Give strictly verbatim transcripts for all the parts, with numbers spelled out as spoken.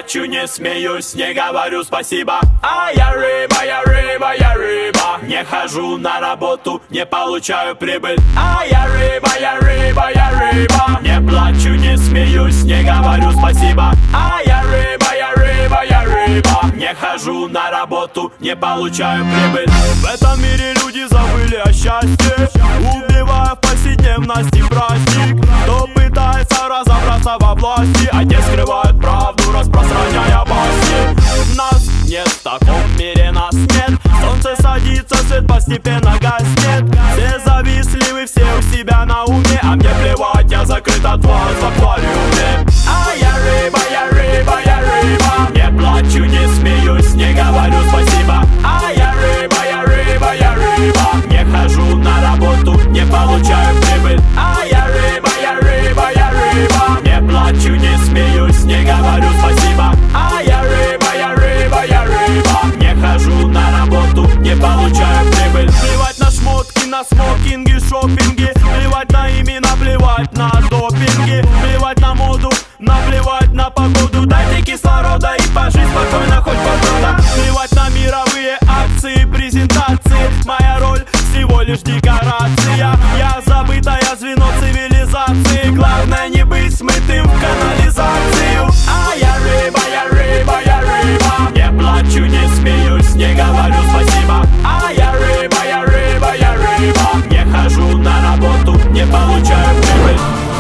плачу, не смеюсь, не говорю спасибо. А я рыба, я рыба, я рыба. Не хожу на работу, не получаю прибыль. А я рыба, я рыба, я рыба. Не плачу, не смеюсь, не говорю спасибо. А я рыба, я рыба, я рыба. Не хожу на работу, не получаю прибыль. В этом мире люди забыли о счастье, убивая в повседневности праздник. Кто пытается разобраться во власти, а те скрывают правду, распространяя басни. Нас нет, в таком мире нас нет. Солнце садится, свет постепенно гаснет. Все завистливы, все у себя на уме, а мне плевать, я закрыт от вас в аквариуме. А я рыба, я рыба, я рыба. Не плачу, не смеюсь, не говорю спасибо. А я рыба, я рыба, я рыба. Не хожу на работу, не получаю прибыль. А я рыба, я рыба, я рыба. Не плачу, не смеюсь, не говорю спасибо. А я рыба, я рыба, я рыба. Не хожу на работу, не получаю прибыль. Плевать на шмотки, на смокинги, шопинги. Плевать на имена, плевать на допинги. Плевать на моду, наплевать на погоду. Дайте кислорода и пожить спокойно хоть полгода. Плевать на мировые акции, презентации. Моя роль всего лишь декорация. Я забытое звено цивилизации. Главное не быть смытым в канализацию. А я рыба, я рыба, я рыба. Не плачу, не смеюсь, не говорю спасибо. А я рыба, я рыба, я рыба. Не хожу на работу, не получаю прибыль.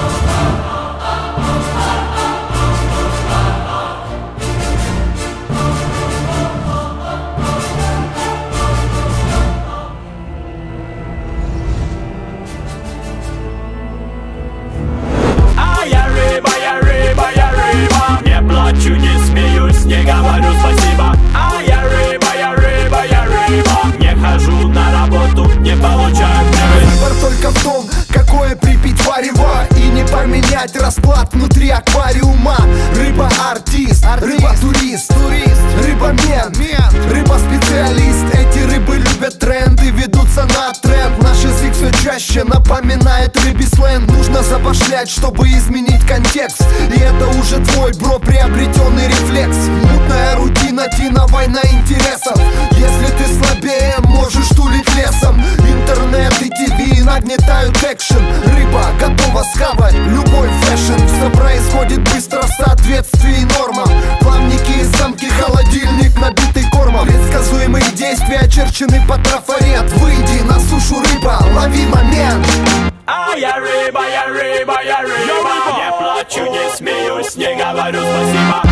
Плачу, не смеюсь, не говорю спасибо. А я рыба, я рыба, я рыба. Не хожу на работу, не получаю прибыль. Выбор только в том, какое припить варево, и не поменять расклад внутри аквариума. Рыба-артист, рыба-турист, рыба-мен, рыба-специалист. Эти рыбы любят тренды, ведутся на тренд. Наш язык все чаще напоминает рыбий сленг. Нужно забашлять, чтобы изменить контекст. И это уже твой, бро, приобретенный рефлекс. Мутная рутина, тина, война интересов. Если ты слабее, можешь тулить лесом. Интернет и ТВ нагнетают экшен. Рыба готова схавать любой фэшн. Все происходит быстро в соответствии нормам. Плавники и замки, холодильник набитый кормом. Предсказуемые действия очерчены по трафарет. Выйди на сушу, рыба, лови момент. А я рыба, я рыба, я рыба. Не плачу, не смеюсь, не говорю спасибо.